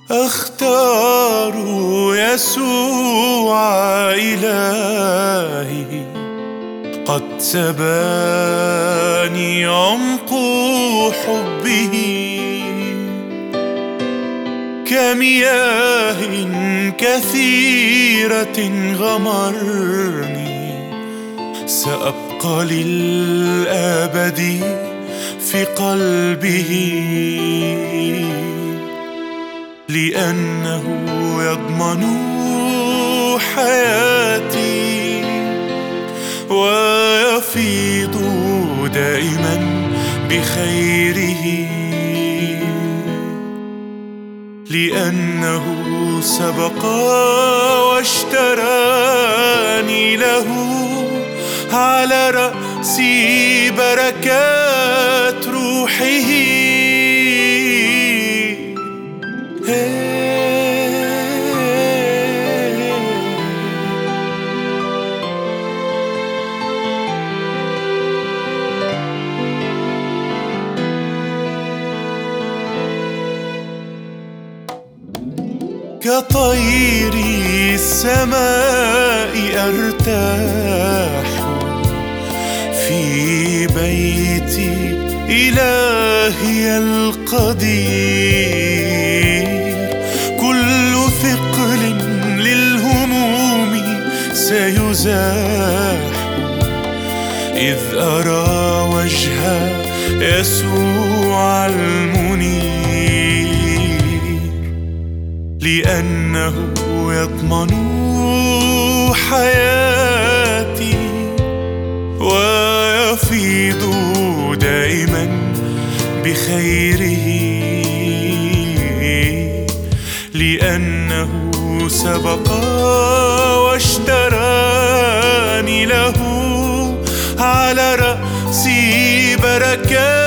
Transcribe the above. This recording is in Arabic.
أختار يسوع إلهي، قد سباني عمق حبه، كمياه كثيرة غمرني، سأبقى للأبد في قلبه، لأنه يضمن حياتي ويفيض دائما بخيره، لأنه سبق واشتراني له، على رأسي بركات روحه. كطير السماء أرتاح في بيت إلهي القدير، كل ثقل للهموم سيزاح إذ أرى وجه يسوع المنير، لأنه يضمن حياتي ويفيض دائما بخيره، لأنه سبق واشتراني له، على رأسي بركات